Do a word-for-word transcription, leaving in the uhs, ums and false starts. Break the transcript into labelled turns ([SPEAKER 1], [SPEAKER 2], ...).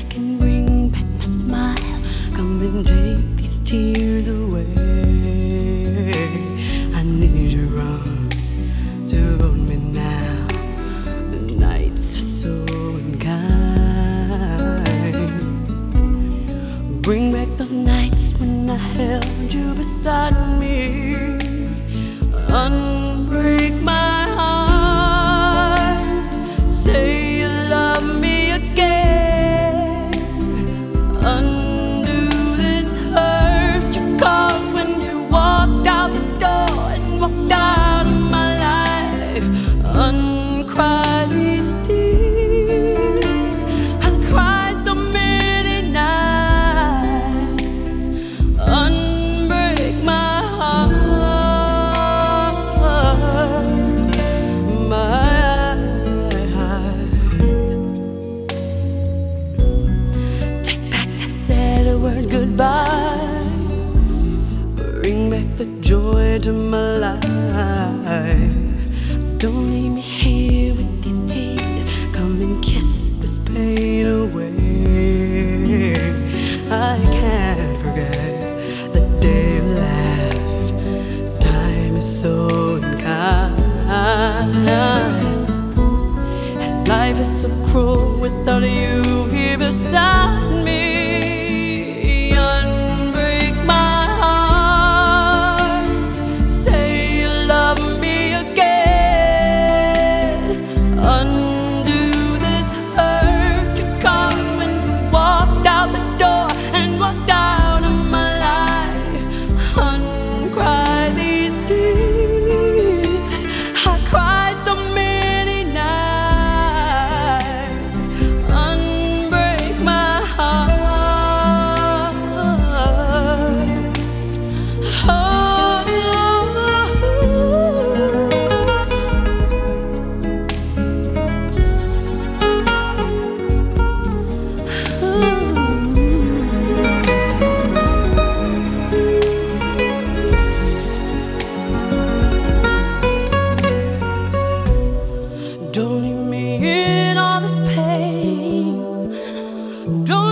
[SPEAKER 1] back and bring back my smile. Come and take these tears away. I need your arms to hold me now. The nights are so unkind. Bring back those nights when I held you beside me. Unbreak my heart. Say you love me again. Undo this hurt you caused when you walked out the door and walked out of my life. Uncry these tears. I cried so many nights. Unbreak my heart. Word goodbye. Bring back the joy to my life. Don't leave me here with these tears. Come and kiss this pain away. I can't forget the day you left. Time is so unkind, and life is so cruel without you here beside me. Don't leave me in all this pain. Don't